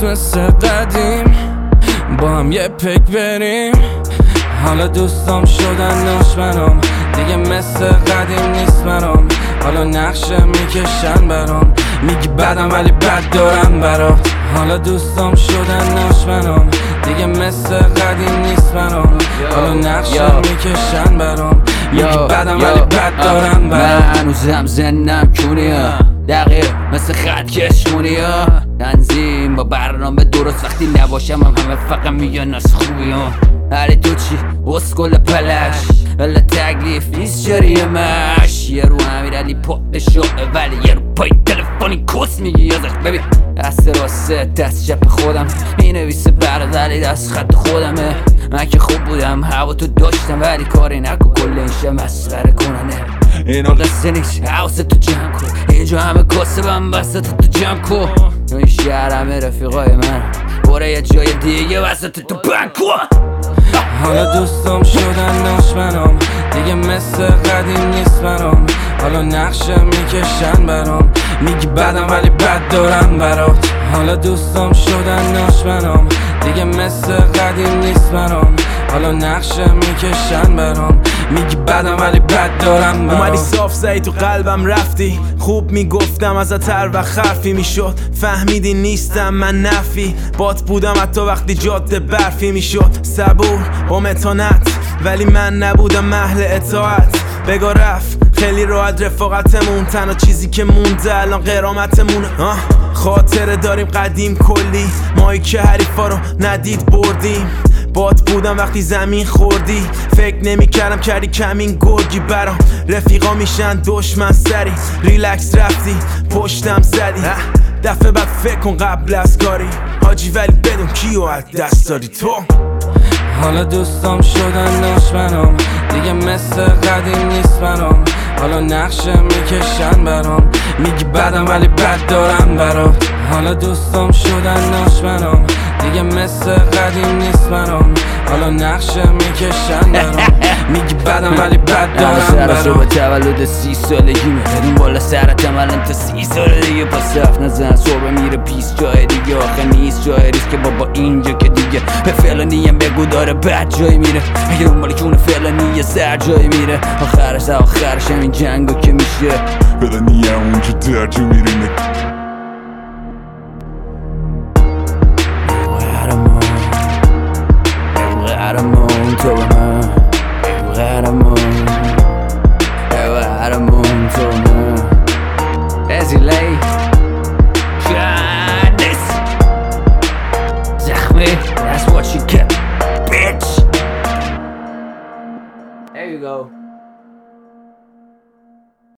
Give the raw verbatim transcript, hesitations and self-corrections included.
مثل قدیم با هم یه پک بریم. حالا دوستام شدن دشمنام، دیگه مثل قدیم نیست برام. حالا نقشه میکشن برام، میگی بدم ولی بد دارم برات. حالا دوستام شدن دشمنام، دیگه مثل قدیم نیست برام. حالا نقشه میکشن برام، میگی بدم ولی بد دارم برات. من هنوزم زنم کونیا دقیق مثل خط کشمونی ها. تنظیم با برنامه درست، وقتی نباشم هم همه فقط میگن از خوبی ها. هلی تو چی؟ اسکل پلش ولی تکلیف نیست جریمش. یه رو امیرعلی پاپ شعه ولی یه رو پای تلفنی کس میگی یازخ. ببین دست راسته دست چپ خودم مینویسه برد ولی دست خط خودمه. من که خوب بودم هوا تو داشتم ولی کاری نکن کل این شه مسخره کننه. اینا قصه نیست حواست تو جمع کن، اینجا همه کاسبم وسط تو جمع کن. تو این شهر همه رفیقای من باره یه جای دیگه وسط تو بند کن. حالا دوستام شدن دشمنام، دیگه مثل قدیم نیست برام. حالا نقشه میکشن برام، میگی بدم ولی بد دارم برات. حالا دوستام شدن دشمنام، دیگه مثل قدیم نیست برام. حالا نقشه میکشن برام، میگی بدم ولی بد دارم برات. اومدی صاف زدی تو قلبم رفتی، خوب میگفتم ازت هر وقت حرفی میشد. فهمیدی نیستم من نفی، بات بودم حتی وقتی جاده برفی میشد. صبور با متانت ولی من نبودم اهل اطاعت. بگا رفت خیلی راحت رفاقتمون، تنها چیزی که مونده الان قرامتمونه. خاطره داریم قدیم کلی، مایی که حریفا رو ندید بردیم. بات بودم وقتی زمین خوردی، فکر نمی کردم کردی کمین گرگی برام. رفیقا میشن دشمن سری، ریلکس رفتی پشتم زدی. دفعه بعد فکر کن قبل از کاری حاجی، ولی بدون کیو از دست دادی تو. حالا دوستام شدن دشمنام، دیگه مثل قدیم نیست برام. حالا نقشه میکشن برام، میگی بدم ولی بد دارم برات. حالا دوستام شدن دشمنام، دیگه مثل قدیم نیست برام. حالا نقشه میکشن برام، میگی بدم ولی بد دارم برات. صبح تولد سی سالگی میداریم بالا سرتم الان تا سی سال دیگه. پس حرف نزن صبح میره پیس جای دیگه، آخه نیست جای ریسک که بابا اینجا که دیگه. به فلانی هم بگو داره بد جای میره، اگه اون مالی کونه فلانی یه سر جای میره. آخرش آخرش همین جنگو که میشه، فلانی هم اونجا در جو میره. قهرمان تو به من، قهرمان قهرمان تو به من. ازیلی جانس زخمی that's what you get bitch. There you go.